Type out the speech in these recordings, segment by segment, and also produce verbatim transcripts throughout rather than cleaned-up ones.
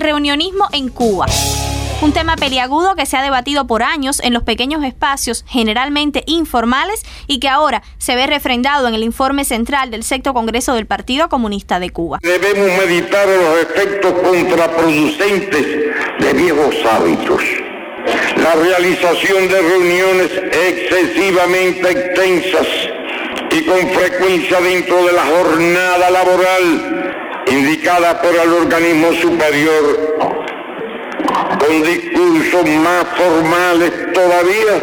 reunionismo en Cuba. Un tema peliagudo que se ha debatido por años en los pequeños espacios generalmente informales y que ahora se ve refrendado en el informe central del sexto Congreso del Partido Comunista de Cuba. Debemos meditar los efectos contraproducentes de viejos hábitos. La realización de reuniones excesivamente extensas y con frecuencia dentro de la jornada laboral indicada por el organismo superior, con discursos más formales todavía,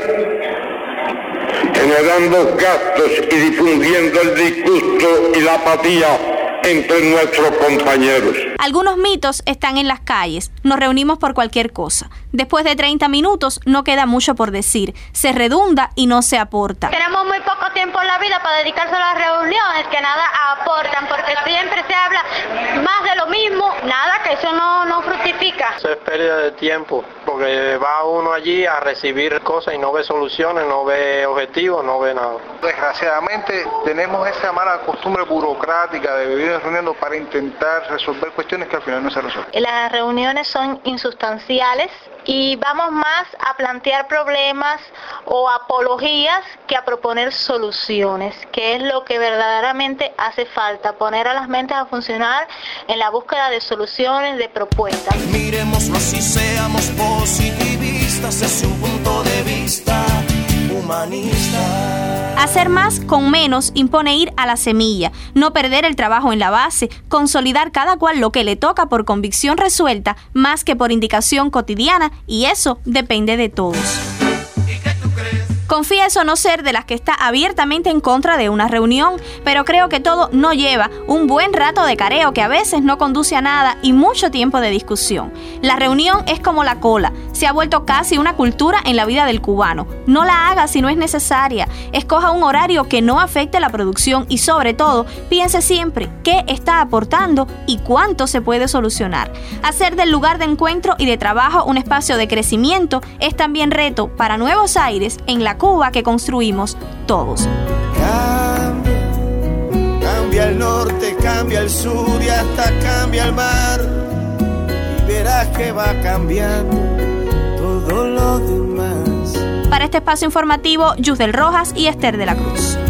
generando gastos y difundiendo el disgusto y la apatía entre nuestros compañeros. Algunos mitos están en las calles. Nos reunimos por cualquier cosa. Después de treinta minutos no queda mucho por decir. Se redunda y no se aporta. Tenemos muy poco tiempo en la vida para dedicarse a las reuniones que nada aportan, porque siempre se habla más de lo mismo, nada, que eso no, no fructifica. Eso es pérdida de tiempo, porque va uno allí a recibir cosas y no ve soluciones, no ve objetivos, no ve nada. Desgraciadamente tenemos esa mala costumbre burocrática de vivir reuniendo para intentar resolver cuestiones que al final no se resuelven. Las reuniones son insustanciales y vamos más a plantear problemas o apologías que a proponer soluciones, que es lo que verdaderamente hace falta, poner a las mentes a funcionar en la búsqueda de soluciones, de propuestas. Miremoslo así, seamos positivistas, es un punto de vista humanista. Hacer más con menos impone ir a la semilla, no perder el trabajo en la base, consolidar cada cual lo que le toca por convicción resuelta más que por indicación cotidiana, y eso depende de todos. Confieso no ser de las que está abiertamente en contra de una reunión, pero creo que todo no lleva un buen rato de careo que a veces no conduce a nada y mucho tiempo de discusión. La reunión es como la cola, se ha vuelto casi una cultura en la vida del cubano. No la haga si no es necesaria, escoja un horario que no afecte la producción y sobre todo piense siempre qué está aportando y cuánto se puede solucionar. Hacer del lugar de encuentro y de trabajo un espacio de crecimiento es también reto para nuevos aires en la Cuba que construimos todos. Cambia, cambia el norte, cambia el sur y hasta cambia el mar. Y verás que va cambiando todo lo demás. Para este espacio informativo, Yusdel Rojas y Esther de la Cruz.